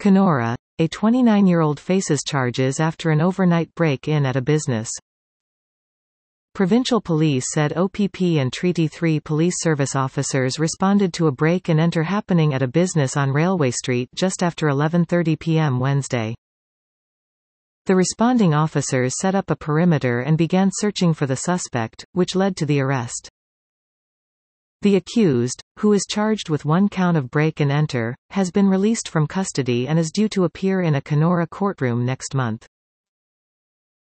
Kenora. A 29-year-old faces charges after an overnight break-in at a business. Provincial police said OPP and Treaty 3 police service officers responded to a break-and-enter happening at a business on Railway Street just after 11:30 p.m. Wednesday. The responding officers set up a perimeter and began searching for the suspect, which led to the arrest. The accused, who is charged with one count of break-and-enter, has been released from custody and is due to appear in a Kenora courtroom next month.